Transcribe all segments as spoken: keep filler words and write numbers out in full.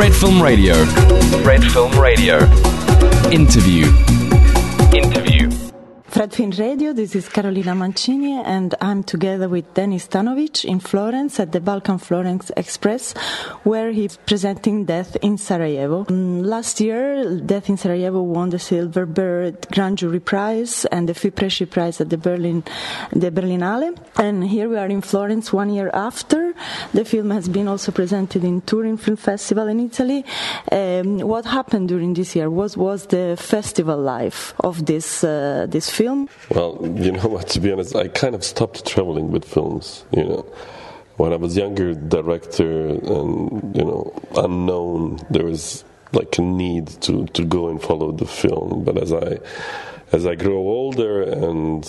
Red Film Radio. Red Film Radio. Interview. Interview. Red Film Radio, this is Carolina Mancini, and I'm together with Denis Stanovic in Florence at the Balkan Florence Express, where he's presenting Death in Sarajevo. Um, last year, Death in Sarajevo won the Silver Bird Grand Jury Prize and the Fipresci Prize at the Berlin, the Berlinale. And here we are in Florence one year after. The film has been also presented in Turin Film Festival in Italy. Um, what happened during this year? What was the festival life of this uh, this film? Film? Well, you know what, to be honest, I kind of stopped traveling with films, you know. When I was younger, director and, you know, unknown, there was like a need to, to go and follow the film. But as I as I grow older and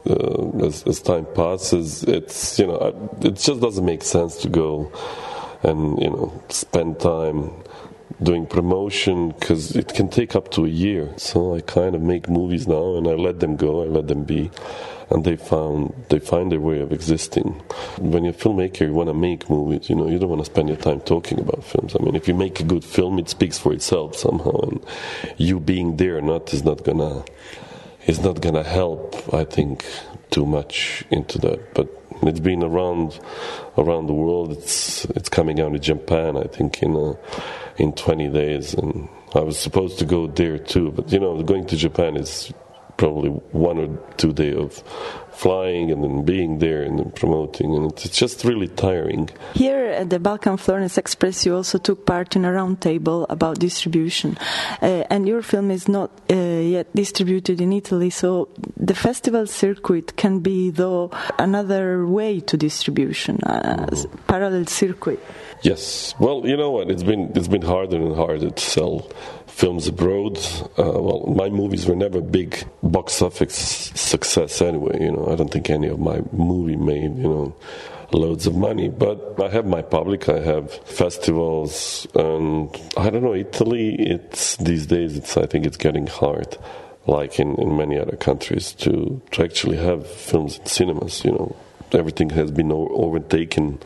uh, as, as time passes, it's, you know, it just doesn't make sense to go and, you know, spend time doing promotion, because it can take up to a year. So I kind of make movies now, and I let them go, I let them be, and they found they find their way of existing. When you're a filmmaker, you want to make movies. You know, you don't want to spend your time talking about films. I mean, if you make a good film, it speaks for itself somehow, and you being there or not is not gonna is not gonna help, I think, too much into that. But it's been around around the world. It's it's coming out in Japan, I think, in a, in twenty days, and I was supposed to go there too. But you know, going to Japan is probably one or two days of flying and then being there and then promoting, and it's just really tiring. Here at the Balkan Florence Express, you also took part in a roundtable about distribution, uh, and your film is not uh, yet distributed in Italy, so the festival circuit can be, though, another way to distribution, a mm-hmm. parallel circuit. Yes, well, you know what, it's been it's been harder and harder to sell films abroad. Uh, well, my movies were never big box office success anyway. You know, I don't think any of my movie made, you know, loads of money. But I have my public, I have festivals, and I don't know, Italy, it's these days, it's I think it's getting hard, like in, in many other countries, to, to actually have films in cinemas. You know, everything has been overtaken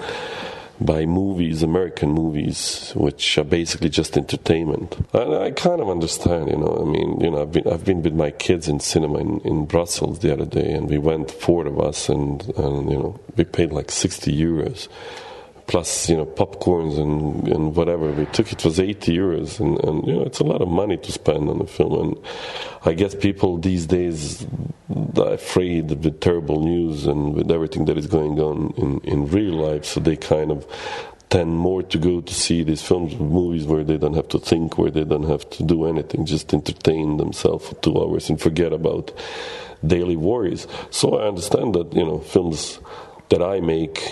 by movies, American movies, which are basically just entertainment. And I kind of understand, you know, I mean, you know, I've been I've been with my kids in cinema in, in Brussels the other day, and we went, four of us, and, and you know, we paid like sixty euros, plus, you know, popcorns and, and whatever we took. It was eighty euros, and, and, you know, it's a lot of money to spend on a film. And I guess people these days are afraid of the terrible news and with everything that is going on in, in real life, so they kind of tend more to go to see these films, movies where they don't have to think, where they don't have to do anything, just entertain themselves for two hours and forget about daily worries. So I understand that, you know, films that I make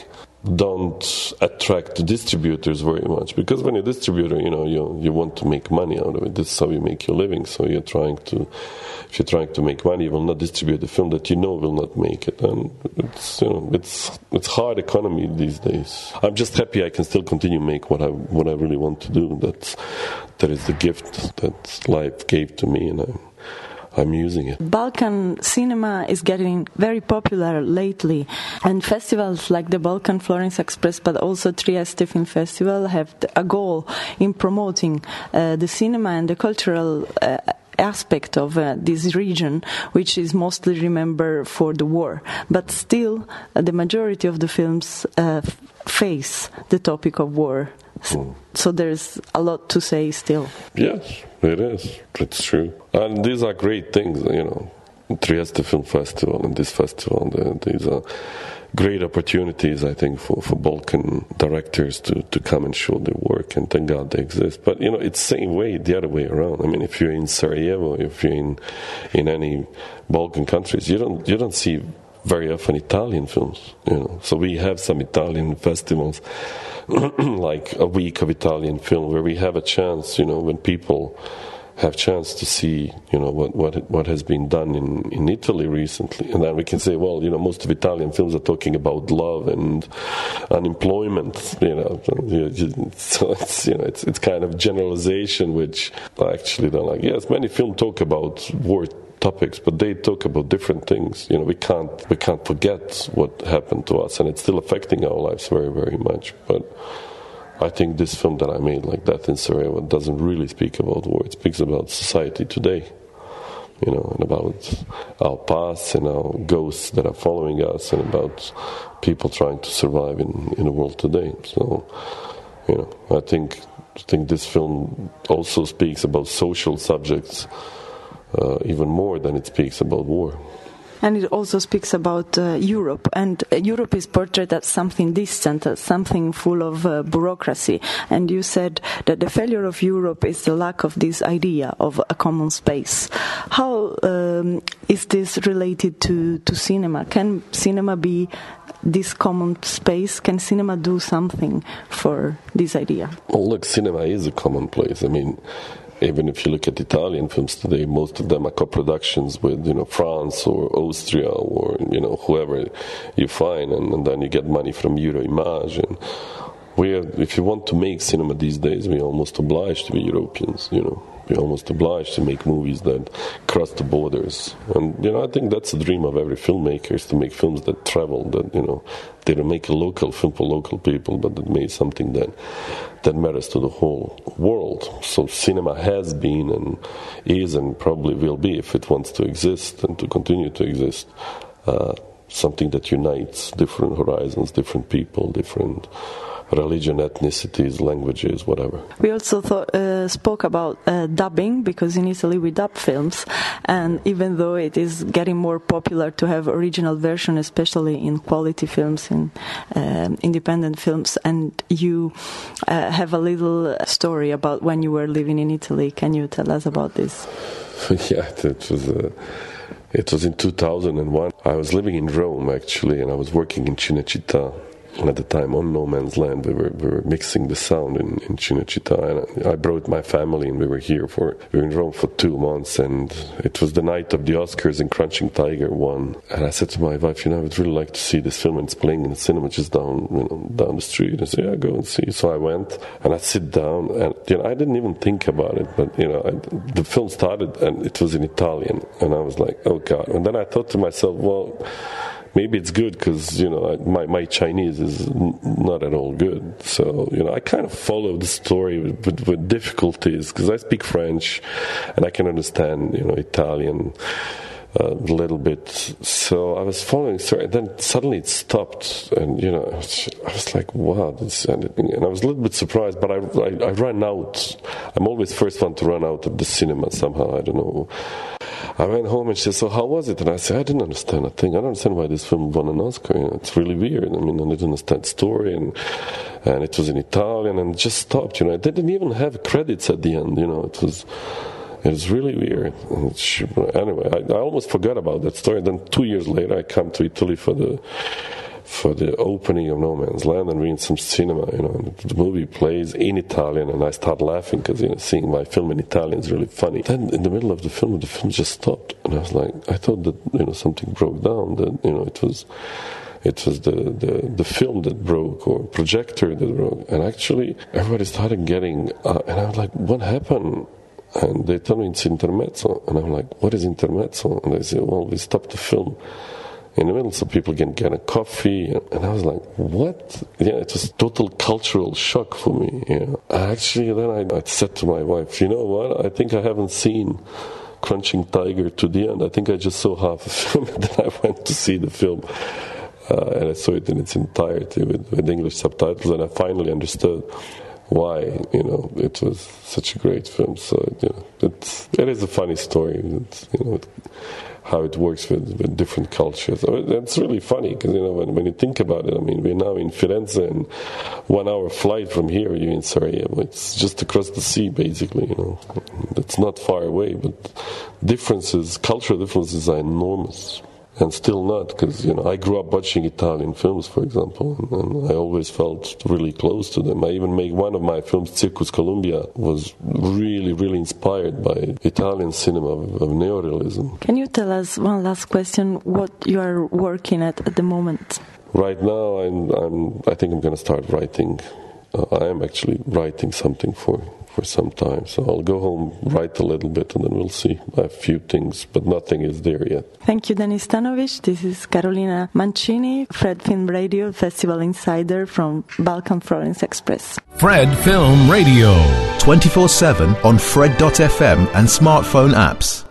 don't attract the distributors very much, because when you're a distributor, you know, you you want to make money out of it. This is how you make your living. So you're trying to, if you're trying to make money, you will not distribute a film that you know will not make it. And it's, you know, it's it's hard economy these days. I'm just happy I can still continue make what I what I really want to do. That's that is the gift that life gave to me, and I. I'm using it. Balkan cinema is getting very popular lately, and festivals like the Balkan Florence Express, but also Trieste Film Festival, have a goal in promoting uh, the cinema and the cultural uh, aspect of uh, this region, which is mostly remembered for the war. But still, uh, the majority of the films uh, face the topic of war. Mm. So there's a lot to say still. Yes, it is. It's true. And these are great things, you know. Trieste Film Festival and this festival, the, these are great opportunities, I think, for, for Balkan directors to, to come and show their work, and thank God they exist. But, you know, it's the same way, the other way around. I mean, if you're in Sarajevo, if you're in, in any Balkan countries, you don't you don't see very often Italian films, you know. So we have some Italian festivals, like a week of Italian film, where we have a chance, you know, when people have chance to see, you know, what what what has been done in, in Italy recently, and then we can say, well, you know, most of Italian films are talking about love and unemployment, you know. So it's, you know, it's it's kind of generalization, which I actually don't like. Yes, many films talk about war topics, but they talk about different things. You know, we can't we can't forget what happened to us, and it's still affecting our lives very, very much. But I think this film that I made, like Death in Sarajevo, doesn't really speak about war. It speaks about society today, you know, and about our past and our ghosts that are following us, and about people trying to survive in, in the world today. So, you know, I think I think this film also speaks about social subjects uh, even more than it speaks about war. And it also speaks about uh, Europe, and uh, Europe is portrayed as something distant, as something full of uh, bureaucracy. And you said that the failure of Europe is the lack of this idea of a common space. How um, is this related to, to cinema? Can cinema be this common space? Can cinema do something for this idea? Well, look, cinema is a common place. I mean, even if you look at Italian films today, most of them are co-productions with, you know, France or Austria or, you know, whoever you find, and, and then you get money from Euroimage. And we are, if you want to make cinema these days, we're almost obliged to be Europeans, you know. We're almost obliged to make movies that cross the borders. And, you know, I think that's the dream of every filmmaker, is to make films that travel, that, you know, they don't make a local film for local people, but that make something that that matters to the whole world. So cinema has been and is and probably will be, if it wants to exist and to continue to exist, uh, something that unites different horizons, different people, different religion, ethnicities, languages, whatever. We also thought, uh, spoke about uh, dubbing, because in Italy we dub films, and even though it is getting more popular to have original version, especially in quality films, in um, independent films, and you uh, have a little story about when you were living in Italy. Can you tell us about this? Yeah, it was uh, it was in two thousand one. I was living in Rome, actually, and I was working in Cinecittà. And at the time, on No Man's Land, we were, we were mixing the sound in, in Cinecittà. And I brought my family, and we were here for, we were in Rome for two months. And it was the night of the Oscars, and Crouching Tiger won. And I said to my wife, you know, I would really like to see this film. And it's playing in the cinema just down, you know, down the street. I said, yeah, go and see. So I went, and I sit down, and, you know, I didn't even think about it. But, you know, I, the film started, and it was in Italian. And I was like, oh, God. And then I thought to myself, well, maybe it's good, because, you know, my, my Chinese is n- not at all good. So, you know, I kind of follow the story with, with, with difficulties, because I speak French and I can understand, you know, Italian uh, a little bit. So I was following the story, and then suddenly it stopped. And, you know, I was, I was like, wow. This, and, it, and I was a little bit surprised, but I, I, I ran out. I'm always first one to run out of the cinema somehow. I don't know. I went home, and she said, so how was it? And I said, I didn't understand a thing. I don't understand why this film won an Oscar. You know, it's really weird. I mean, I didn't understand the story, and and it was in Italian, and it just stopped. You know, it didn't even have credits at the end. You know, it was it was really weird. And she, anyway, I, I almost forgot about that story. Then two years later, I come to Italy for the for the opening of No Man's Land, and we're in some cinema, you know, and the movie plays in Italian, and I start laughing, because, you know, seeing my film in Italian is really funny. Then in the middle of the film, the film just stopped, and I was like, I thought that, you know, something broke down, that, you know, it was it was the, the, the film that broke, or projector that broke, and actually everybody started getting, uh, and I was like, what happened? And they told me it's intermezzo, and I'm like, what is intermezzo? And they said, well, we stopped the film in the middle, so people can get a coffee. And I was like, what? Yeah, it was a total cultural shock for me. You know? Actually, then I, I said to my wife, you know what? I think I haven't seen Crouching Tiger to the end. I think I just saw half a film, and then I went to see the film. Uh, and I saw it in its entirety with, with English subtitles, and I finally understood why, you know, it was such a great film. So, you know, it's, it is a funny story. It's, you know, it, how it works with, with different cultures. It's really funny, because, you know, when, when you think about it, I mean, we're now in Firenze, and one hour flight from here, you're in Sarajevo. It's just across the sea, basically, you know. It's not far away, but differences, cultural differences are enormous. And still not, because, you know, I grew up watching Italian films, for example, and, and I always felt really close to them. I even made one of my films, Circus Columbia, was really, really inspired by Italian cinema of, of neorealism. Can you tell us, one last question, what you are working at at the moment? Right now, I'm, I'm, I think I'm going to start writing. Uh, I am actually writing something for for some time. So I'll go home, write a little bit, and then we'll see. I have a few things, but nothing is there yet. Thank you, Denis Stanovic. This is Carolina Mancini, Fred Film Radio Festival Insider from Balkan Florence Express. Fred Film Radio. twenty-four seven on Fred dot f m and smartphone apps.